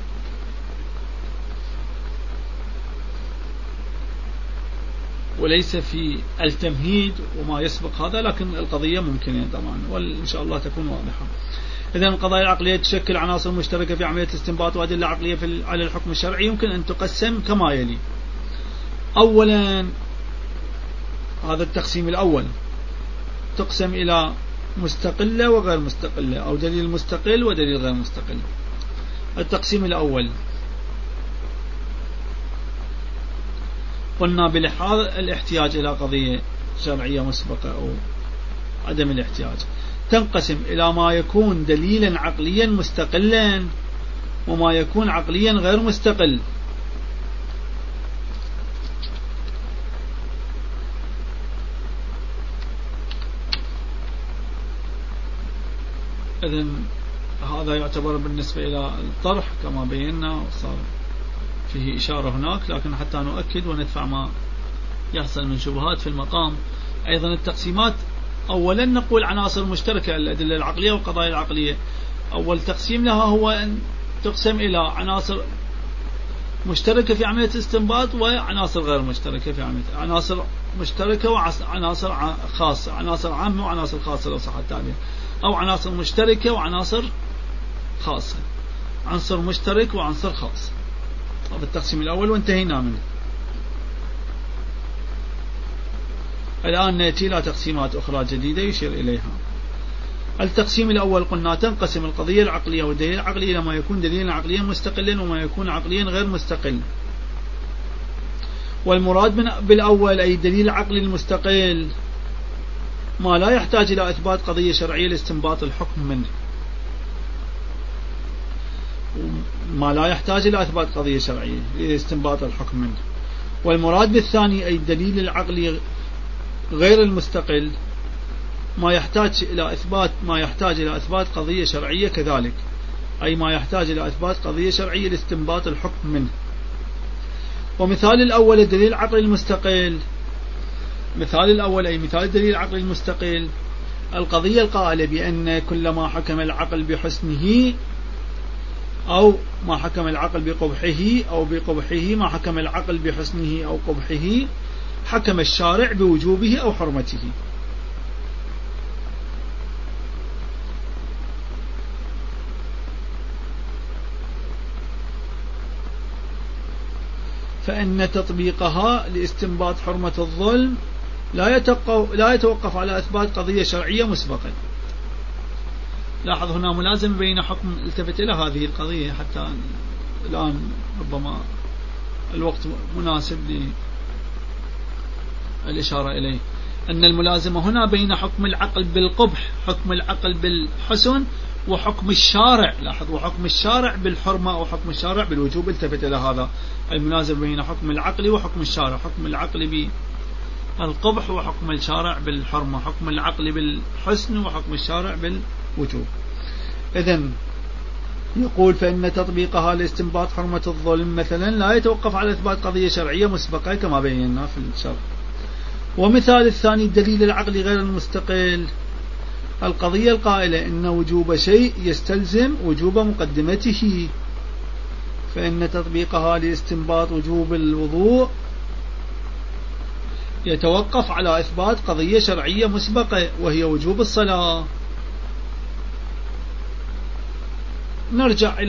وليس في التمهيد وما يسبق هذا، لكن القضية ممكنة طبعا وإن شاء الله تكون واضحة. إذن القضايا العقلية تشكل عناصر مشتركة في عملية الاستنباط وأدلة عقلية على الحكم الشرعي. يمكن أن تقسم كما يلي. أولا، هذا التقسيم الأول، تقسم إلى مستقلة وغير مستقلة، أو دليل مستقل ودليل غير مستقل. التقسيم الأول قلنا بلحاظ الاحتياج إلى قضية شرعية مسبقة أو عدم الاحتياج، تنقسم إلى ما يكون دليلا عقليا مستقلا وما يكون عقليا غير مستقل. إذن هذا يعتبر بالنسبة إلى الطرح كما بينا، وصار فيه إشارة هناك، لكن حتى نؤكد وندفع ما يحصل من شبهات في المقام. أيضا التقسيمات أولا نقول عناصر مشتركة، الأدلة العقلية والقضايا العقلية، أول تقسيم لها هو أن تقسم إلى عناصر مشتركة في عملية الاستنباط وعناصر غير مشتركة في عملية، عناصر مشتركة وعناصر خاصة، عناصر عامة وعناصر خاصة لو صح التعبير، أو عناصر مشتركة وعناصر خاصة، عنصر مشترك وعنصر خاص. هذا التقسيم الأول وانتهينا منه. الآن نأتي إلى تقسيمات أخرى جديدة يشير إليها. التقسيم الأول قلنا تنقسم القضية العقلية والدليل العقلي إلى ما يكون دليلا عقليا مستقلا وما يكون عقليا غير مستقل. والمراد بالأول أي الدليل العقلي المستقل ما لا يحتاج إلى إثبات قضية شرعية لاستنباط الحكم منه، ما لا يحتاج إلى إثبات قضية شرعية لاستنباط الحكم منه. والمراد بالثاني أي الدليل العقلي غير المستقل ما يحتاج إلى إثبات قضية شرعية كذلك، أي ما يحتاج إلى إثبات قضية شرعية لاستنباط الحكم منه. ومثال الأول الدليل العقلي المستقل، مثال الأول أي مثال الدليل العقلي المستقل القضية القائلة بأن كل ما حكم العقل بحسنه أو ما حكم العقل بقبحه أو بقبحه ما حكم العقل بحسنه أو قبحه حكم الشارع بوجوبه أو حرمته. فإن تطبيقها لاستنباط حرمة الظلم لا يتوقف على إثبات قضية شرعية مسبقا. لاحظ هنا ملازم بين حكم التفت إلى هذه القضية حتى الآن ربما الوقت مناسب للإشارة إليه، أن الملازمة هنا بين حكم العقل بالقبح، حكم العقل بالحسن، وحكم الشارع، لاحظ وحكم الشارع بالحرمة أو حكم الشارع بالوجوب. التفت إلى هذا الملازم بين حكم العقل وحكم الشارع، حكم العقل بالقبح وحكم الشارع بالحرمة، حكم العقل بالحسن وحكم الشارع بالوجوب. إذن يقول فإن تطبيقها لاستنباط حرمة الظلم مثلا لا يتوقف على إثبات قضية شرعية مسبقة كما بينا في الشرح. ومثال الثاني الدليل العقلي غير المستقل القضية القائلة إن وجوب شيء يستلزم وجوب مقدمته، فإن تطبيقها لاستنباط وجوب الوضوء يتوقف على إثبات قضية شرعية مسبقة وهي وجوب الصلاة. نرجع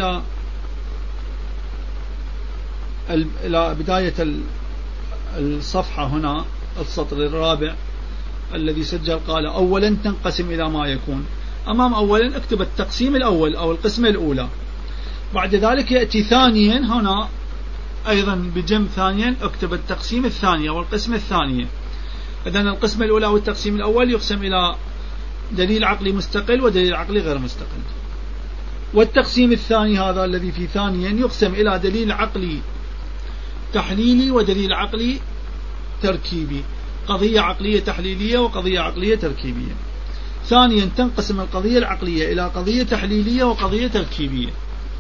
إلى بداية الصفحة هنا، السطر الرابع الذي سجل قال أولا تنقسم إلى ما يكون. أمام أولا اكتب التقسيم الأول أو القسمة الأولى، بعد ذلك يأتي ثانيا هنا أيضا بجنب ثانيا اكتب التقسيم الثاني أو القسمة الثانية. إذن القسمة الأولى والتقسيم الأول يقسم إلى دليل عقلي مستقل ودليل عقلي غير مستقل. والتقسيم الثاني هذا الذي في ثانيا يقسم إلى دليل عقلي تحليلي ودليل عقلي تركيبي، قضية عقلية تحليلية وقضية عقلية تركيبية. ثانيا تنقسم القضية العقلية إلى قضية تحليلية وقضية تركيبية.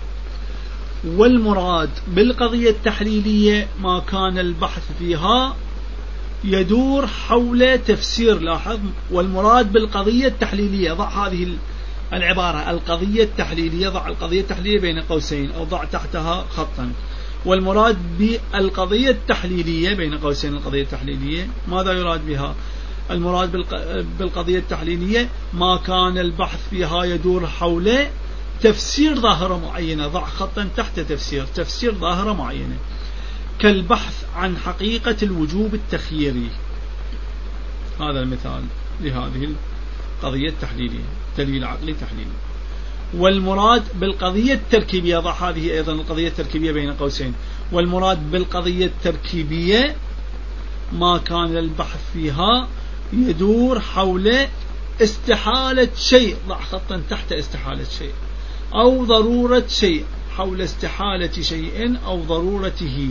والمراد بالقضية التحليلية ما كان البحث فيها يدور حول تفسير، لاحظ والمراد بالقضية التحليلية ضع هذه العبارة القضية التحليلية، ضع القضية التحليلية بين قوسين أو ضع تحتها خطا. والمراد بالقضية التحليلية بين قوسين القضية التحليلية ماذا يراد بها؟ المراد بالقضية التحليلية ما كان البحث فيها يدور حول تفسير ظاهرة معينة، ضع خطا تحت تفسير ظاهرة معينة، كالبحث عن حقيقة الوجوب التخييري. هذا المثال لهذه القضية التحليلية، دليل عقلي تحليلي. والمراد بالقضية التركيبية ضع هذه أيضا القضية التركيبية بين قوسين. والمراد بالقضية التركيبية ما كان البحث فيها يدور حول استحالة شيء، ضع خطا تحت استحالة شيء، أو ضرورة شيء، حول استحالة شيء أو ضرورته،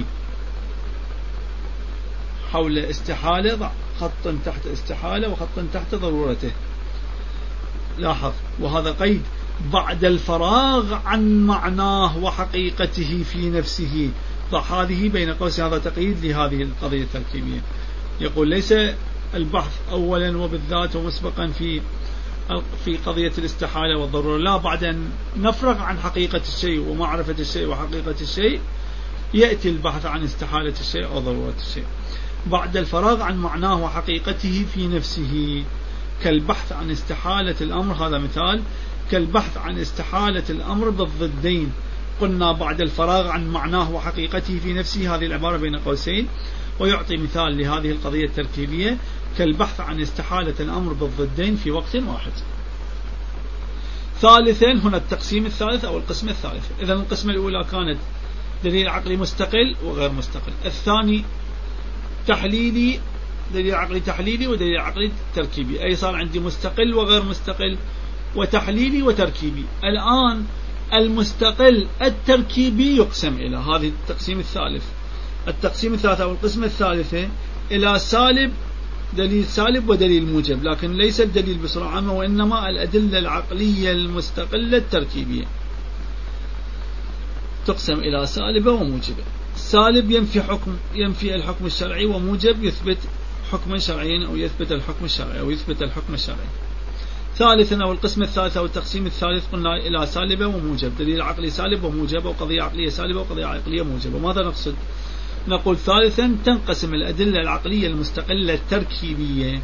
حول استحالة ضع خطا تحت استحالة وخطا تحت ضرورته. لاحظ وهذا قيد بعد الفراغ عن معناه وحقيقته في نفسه، ضع هذه بين قوسين، هذا تقييد لهذه القضية التركيبية. يقول ليس البحث أولا وبالذات ومسبقا في قضية الاستحالة والضرورة، لا، بعد أن نفرغ عن حقيقة الشيء ومعرفة الشيء وحقيقة الشيء يأتي البحث عن استحالة الشيء أو ضرورة الشيء. بعد الفراغ عن معناه وحقيقته في نفسه، كالبحث عن استحالة الأمر، هذا مثال، كالبحث عن استحالة الأمر بالضدين. قلنا بعد الفراغ عن معناه وحقيقته في نفسه، هذه العبارة بين قوسين، ويعطي مثال لهذه القضية التركيبية، كالبحث عن استحالة الأمر بالضدين في وقت واحد. ثالثا، هنا التقسيم الثالث أو القسم الثالث. إذا القسمة الأولى كانت دليل عقلي مستقل وغير مستقل، الثاني تحليلي، دليل عقلي تحليلي ودليل عقلي تركيبي، أي صار عندي مستقل وغير مستقل وتحليلي وتركيبي. الآن المستقل التركيبي يقسم إلى هذه التقسيم الثالث. التقسيم الثالث أو القسمة الثالثة إلى سالب، دليل سالب ودليل موجب، لكن ليس الدليل بصورة عامة، وإنما الأدلة العقلية المستقلة التركيبية تقسم إلى سالبة وموجبة. سالب ينفي الحكم الشرعي، وموجب يثبت حكما شرعيا أو يثبت الحكم الشرعي ثالثا، أو القسم الثالث أو التقسيم الثالث، قلنا إلى سالبة وموجب، دليل عقلي سالب وموجب، وقضية عقلية سالبة وقضية عقلية موجبة. ماذا نقصد؟ نقول ثالثا تنقسم الأدلة العقلية المستقلة التركيبية،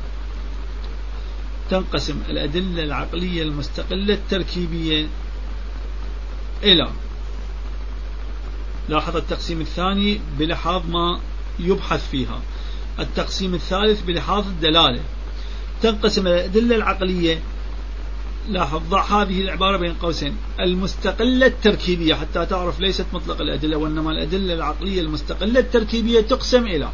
تنقسم الأدلة العقلية المستقلة التركيبية إلى، لاحظ التقسيم الثاني بلحاظ ما يبحث فيها، التقسيم الثالث بلحاظ الدلالة. تنقسم الأدلة العقلية، لاحظ ضع هذه العبارة بين قوسين، المستقلة التركيبية، حتى تعرف ليست مطلق الأدلة، وإنما الأدلة العقلية المستقلة التركيبية تقسم إلى،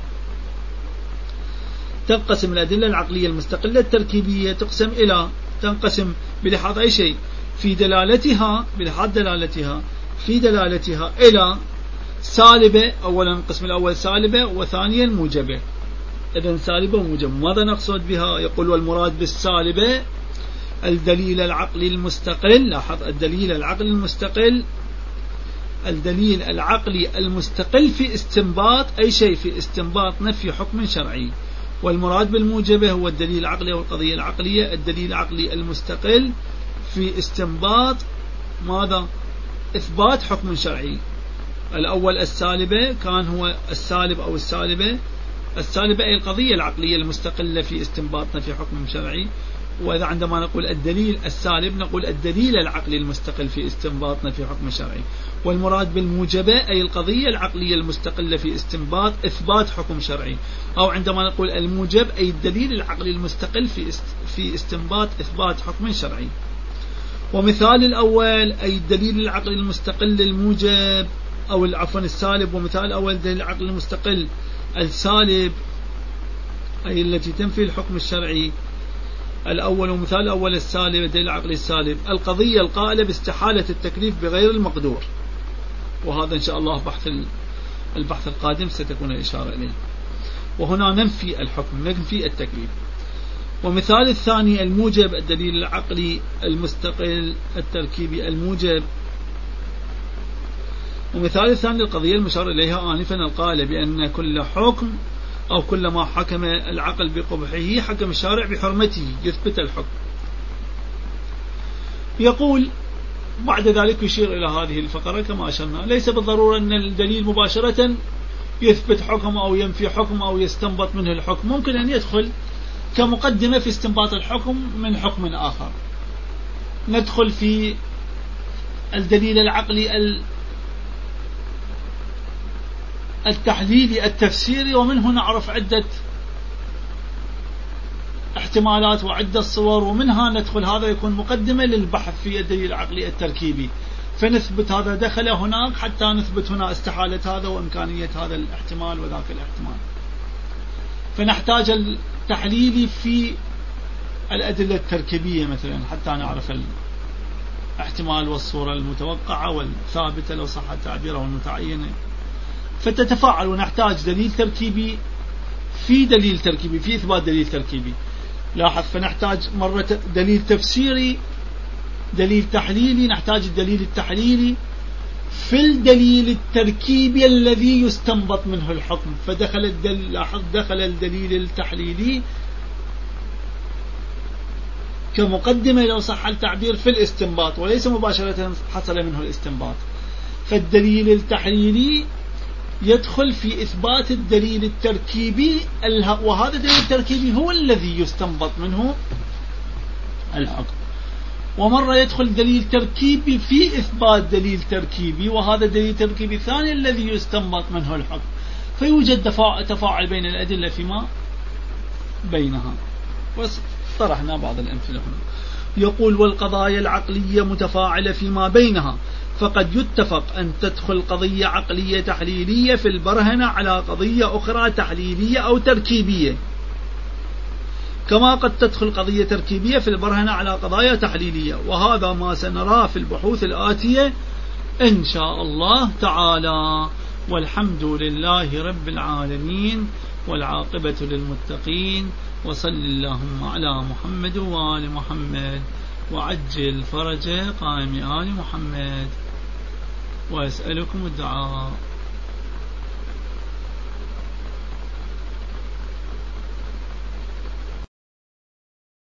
تنقسم الأدلة العقلية المستقلة التركيبية تقسم إلى، تنقسم بلحاظ أي شيء في دلالتها، بلحاظ دلالتها في دلالتها إلى سالبة، أولا القسم الأول سالبة وثانيا موجبة. إذن سالبة وموجبة، ماذا نقصد بها؟ يقول والمراد بالسالبة الدليل العقلي المستقل، لاحظ الدليل العقلي المستقل، الدليل العقلي المستقل في استنباط أي شيء، في استنباط نفي حكم شرعي. والمراد بالموجبة هو الدليل العقلي أو القضية العقلية، الدليل العقلي المستقل في استنباط ماذا؟ إثبات حكم شرعي. الأول السالبة كان هو السالب أو السالبة أي القضية العقلية المستقلة في استنباط نفي حكم شرعي. وإذا عندما نقول الدليل السالب نقول الدليل العقلي المستقل في استنباط نفي حكم شرعي. والمراد بالموجبة أي القضية العقلية المستقلة في استنباط إثبات حكم شرعي. أو عندما نقول الموجب أي الدليل العقلي المستقل في استنباط إثبات حكم شرعي. ومثال الأول أي الدليل العقلي المستقل الموجب أو عفوا السالب، ومثال الأول الدليل العقلي المستقل السالب أي التي تنفي الحكم الشرعي الأول. ومثال الأول السالب الدليل العقلي السالب القضية القائلة باستحالة التكليف بغير المقدور، وهذا إن شاء الله البحث القادم ستكون الإشارة إليه. وهنا ننفي الحكم، ننفي التكليف. ومثال الثاني الموجب الدليل العقلي المستقل التركيبي الموجب. ومثال الثاني القضية المشار إليها آنفا القائلة بأن كل حكم أو كل ما حكم العقل بقبحه حكم الشارع بحرمته، يثبت الحكم. يقول بعد ذلك يشير إلى هذه الفقرة كما أشرنا، ليس بالضرورة أن الدليل مباشرة يثبت حكم أو ينفي حكم أو يستنبط منه الحكم، ممكن أن يدخل كمقدمة في استنباط الحكم من حكم آخر. ندخل في الدليل العقلي التحليلي التفسيري، ومنه نعرف عدة احتمالات وعدة صور، ومنها ندخل، هذا يكون مقدمة للبحث في الدليل العقلي التركيبي، فنثبت هذا دخل هناك حتى نثبت هنا استحالة هذا وإمكانية هذا الاحتمال وذاك الاحتمال. فنحتاج التحليلي في الأدلة التركيبية مثلا حتى نعرف الاحتمال والصورة المتوقعة والثابتة لو صح التعبير والمتعينة، فتتفاعل. ونحتاج دليل تركيبي في دليل تركيبي في إثبات دليل تركيبي، لاحظ. فنحتاج مرة دليل تفسيري، دليل تحليلي، نحتاج الدليل التحليلي في الدليل التركيبي الذي يستنبط منه الحكم. فدخل دخل الدليل التحليلي كمقدمة لو صح التعبير في الاستنباط، وليس مباشرة حصل منه الاستنباط. فالدليل التحليلي يدخل في إثبات الدليل التركيبي، وهذا الدليل التركيبي هو الذي يستنبط منه الحكم. ومرة يدخل دليل تركيبي في إثبات دليل تركيبي، وهذا الدليل التركيبي الثاني الذي يستنبط منه الحكم. فيوجد تفاعل بين الأدلة فيما بينها. وطرحنا بعض الأمثلة هنا. يقول: والقضايا العقلية متفاعلة فيما بينها، فقد يتفق أن تدخل قضية عقلية تحليلية في البرهنة على قضية أخرى تحليلية أو تركيبية، كما قد تدخل قضية تركيبية في البرهنة على قضايا تحليلية. وهذا ما سنراه في البحوث الآتية إن شاء الله تعالى. والحمد لله رب العالمين، والعاقبة للمتقين، وصل اللهم على محمد وآل محمد، وعجل فرج قائم آل محمد، وأسألكم الدعاء.